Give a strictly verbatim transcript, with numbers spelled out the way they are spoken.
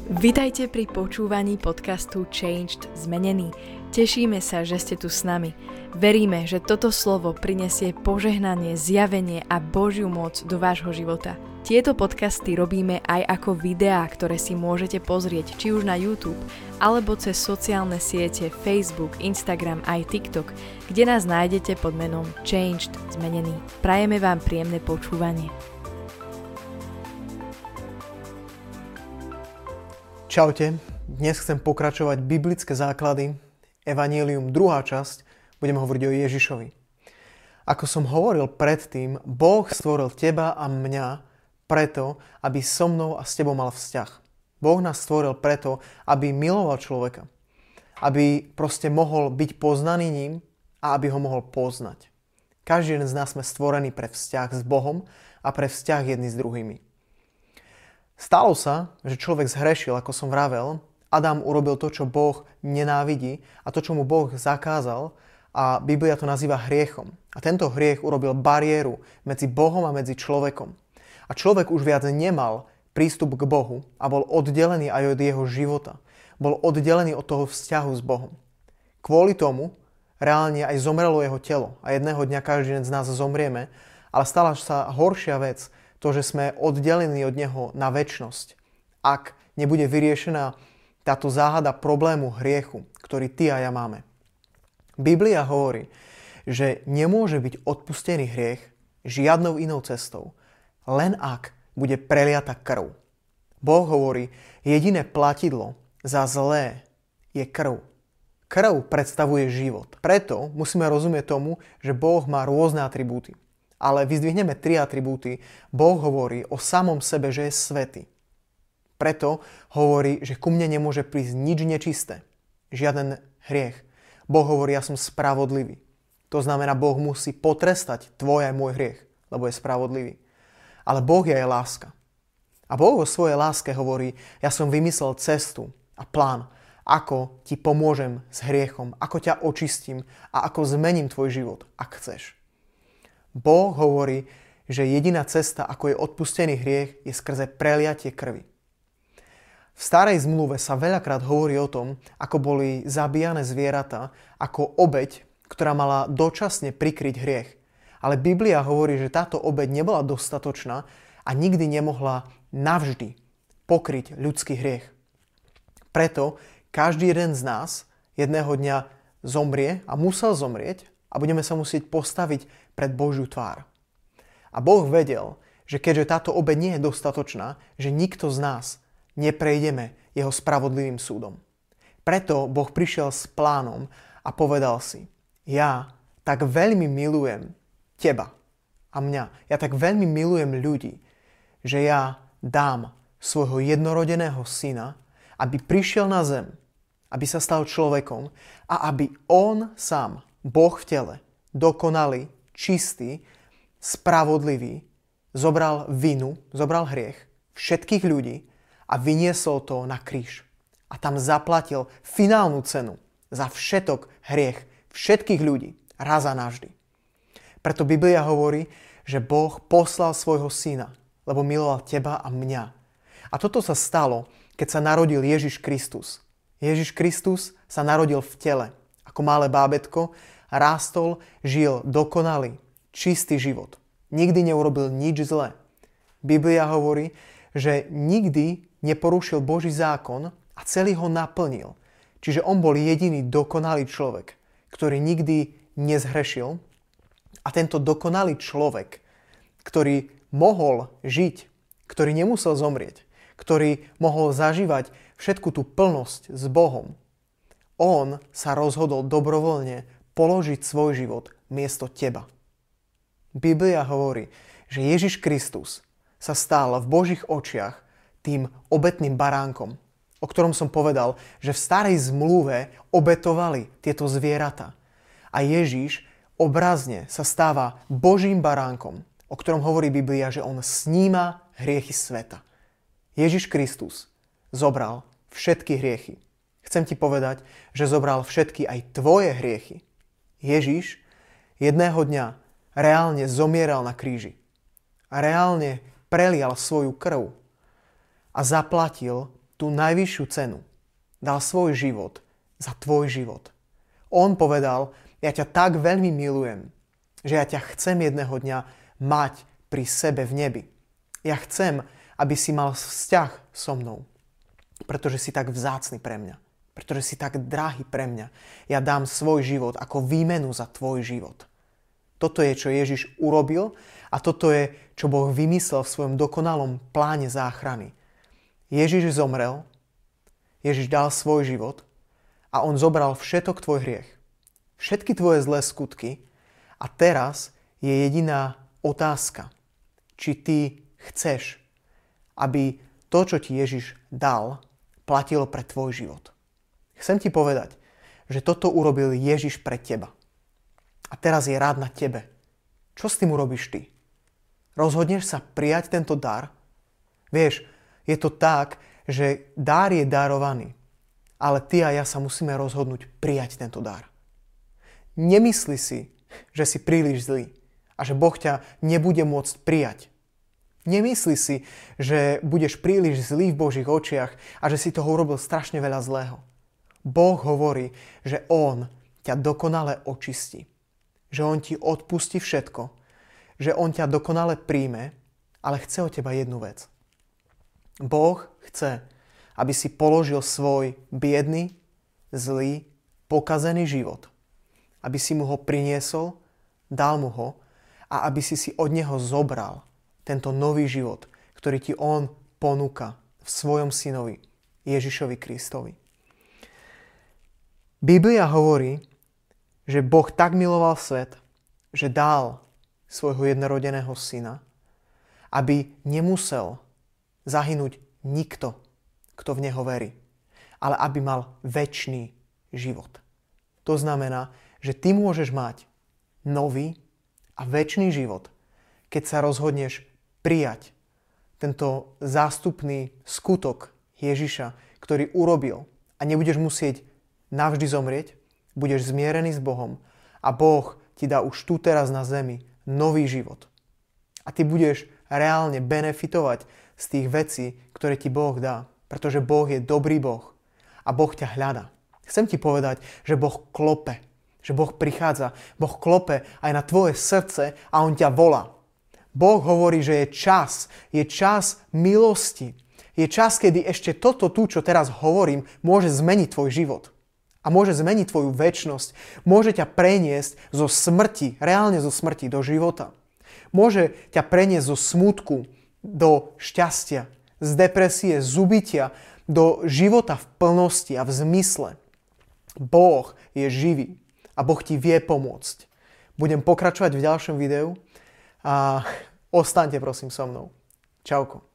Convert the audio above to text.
Vitajte pri počúvaní podcastu Changed Zmenený. Tešíme sa, že ste tu s nami. Veríme, že toto slovo prinesie požehnanie, zjavenie a Božiu moc do vášho života. Tieto podcasty robíme aj ako videá, ktoré si môžete pozrieť či už na YouTube, alebo cez sociálne siete Facebook, Instagram aj TikTok, kde nás nájdete pod menom Changed Zmenený. Prajeme vám príjemné počúvanie. Čaute, dnes chcem pokračovať biblické základy, Evanjelium druhá časť, budeme hovoriť o Ježišovi. Ako som hovoril predtým, Boh stvoril teba a mňa preto, aby so mnou a s tebou mal vzťah. Boh nás stvoril preto, aby miloval človeka, aby proste mohol byť poznaný ním a aby ho mohol poznať. Každý jeden z nás sme stvorení pre vzťah s Bohom a pre vzťah jedni s druhými. Stalo sa, že človek zhrešil, ako som vravel. Adam urobil to, čo Boh nenávidí a to, čo mu Boh zakázal, a Biblia to nazýva hriechom. A tento hriech urobil bariéru medzi Bohom a medzi človekom. A človek už viac nemal prístup k Bohu a bol oddelený aj od jeho života. Bol oddelený od toho vzťahu s Bohom. Kvôli tomu reálne aj zomrelo jeho telo a jedného dňa každý jeden z nás zomrieme, ale stala sa horšia vec, to, že sme oddelení od neho na večnosť, ak nebude vyriešená táto záhada problému hriechu, ktorý ty a ja máme. Biblia hovorí, že nemôže byť odpustený hriech žiadnou inou cestou, len ak bude preliata krv. Boh hovorí, jediné platidlo za zlé je krv. Krv predstavuje život. Preto musíme rozumieť tomu, že Boh má rôzne atribúty. Ale vyzdvihneme tri atribúty. Boh hovorí o samom sebe, že je svätý. Preto hovorí, že ku mne nemôže prísť nič nečisté. Žiaden hriech. Boh hovorí, ja som spravodlivý. To znamená, Boh musí potrestať tvoj aj môj hriech, lebo je spravodlivý. Ale Boh je aj láska. A Boh o svojej láske hovorí, ja som vymyslel cestu a plán, ako ti pomôžem s hriechom, ako ťa očistím a ako zmením tvoj život, ak chceš. Boh hovorí, že jediná cesta, ako je odpustený hriech, je skrze preliatie krvi. V starej zmluve sa veľakrát hovorí o tom, ako boli zabíjane zvieratá ako obeť, ktorá mala dočasne prikryť hriech. Ale Biblia hovorí, že táto obeť nebola dostatočná a nikdy nemohla navždy pokryť ľudský hriech. Preto každý jeden z nás jedného dňa zomrie a musel zomrieť a budeme sa musieť postaviť pred Božiu tvár. A Boh vedel, že keďže táto obeť nie je dostatočná, že nikto z nás neprejdeme jeho spravodlivým súdom. Preto Boh prišiel s plánom a povedal si, ja tak veľmi milujem teba a mňa, ja tak veľmi milujem ľudí, že ja dám svojho jednorodeného syna, aby prišiel na zem, aby sa stal človekom a aby on sám, Boh v tele, dokonalý, čistý, spravodlivý, zobral vinu, zobral hriech všetkých ľudí a vyniesol to na kríž. A tam zaplatil finálnu cenu za všetok hriech všetkých ľudí raz a navždy. Preto Biblia hovorí, že Boh poslal svojho syna, lebo miloval teba a mňa. A toto sa stalo, keď sa narodil Ježiš Kristus. Ježiš Kristus sa narodil v tele, ako malé bábätko, rástol, žil dokonalý, čistý život. Nikdy neurobil nič zlé. Biblia hovorí, že nikdy neporušil Boží zákon a celý ho naplnil. Čiže on bol jediný dokonalý človek, ktorý nikdy nezhrešil. A tento dokonalý človek, ktorý mohol žiť, ktorý nemusel zomrieť, ktorý mohol zažívať všetku tú plnosť s Bohom, on sa rozhodol dobrovoľne položiť svoj život miesto teba. Biblia hovorí, že Ježiš Kristus sa stal v Božích očiach tým obetným baránkom, o ktorom som povedal, že v starej zmluve obetovali tieto zvieratá. A Ježiš obrazne sa stáva Božím baránkom, o ktorom hovorí Biblia, že on sníma hriechy sveta. Ježiš Kristus zobral všetky hriechy. Chcem ti povedať, že zobral všetky aj tvoje hriechy. Ježiš jedného dňa reálne zomieral na kríži. A reálne prelial svoju krv a zaplatil tú najvyššiu cenu. Dal svoj život za tvoj život. On povedal, ja ťa tak veľmi milujem, že ja ťa chcem jedného dňa mať pri sebe v nebi. Ja chcem, aby si mal vzťah so mnou, pretože si tak vzácny pre mňa, pretože si tak drahý pre mňa. Ja dám svoj život ako výmenu za tvoj život. Toto je, čo Ježiš urobil a toto je, čo Boh vymyslel v svojom dokonalom pláne záchrany. Ježiš zomrel, Ježiš dal svoj život a on zobral všetok tvoj hriech, všetky tvoje zlé skutky a teraz je jediná otázka, či ty chceš, aby to, čo ti Ježiš dal, platilo pre tvoj život. Chcem ti povedať, že toto urobil Ježiš pre teba. A teraz je rád na tebe. Čo s tým urobíš ty? Rozhodneš sa prijať tento dar? Vieš, je to tak, že dar je darovaný, ale ty a ja sa musíme rozhodnúť prijať tento dar. Nemysli si, že si príliš zlý a že Boh ťa nebude môcť prijať. Nemysli si, že budeš príliš zlý v Božích očiach a že si toho urobil strašne veľa zlého. Boh hovorí, že On ťa dokonale očistí. Že On ti odpustí všetko, že On ťa dokonale príjme, ale chce od teba jednu vec. Boh chce, aby si položil svoj biedný, zlý, pokazený život. Aby si mu ho priniesol, dal mu ho a aby si si od neho zobral tento nový život, ktorý ti On ponúka v svojom synovi Ježišovi Kristovi. Biblia hovorí, že Boh tak miloval svet, že dal svojho jednorodeného syna, aby nemusel zahynúť nikto, kto v neho verí, ale aby mal večný život. To znamená, že ty môžeš mať nový a večný život, keď sa rozhodneš prijať tento zástupný skutok Ježiša, ktorý urobil a nebudeš musieť navždy zomrieť, budeš zmierený s Bohom a Boh ti dá už tu teraz na zemi nový život. A ty budeš reálne benefitovať z tých vecí, ktoré ti Boh dá. Pretože Boh je dobrý Boh a Boh ťa hľadá. Chcem ti povedať, že Boh klope, že Boh prichádza, Boh klope aj na tvoje srdce a On ťa volá. Boh hovorí, že je čas, je čas milosti. Je čas, kedy ešte toto tu, čo teraz hovorím, môže zmeniť tvoj život. A môže zmeniť tvoju večnosť. Môže ťa preniesť zo smrti, reálne zo smrti do života. Môže ťa preniesť zo smútku do šťastia, z depresie, z úbytia, do života v plnosti a v zmysle. Boh je živý a Boh ti vie pomôcť. Budem pokračovať v ďalšom videu a ostaňte prosím so mnou. Čauko.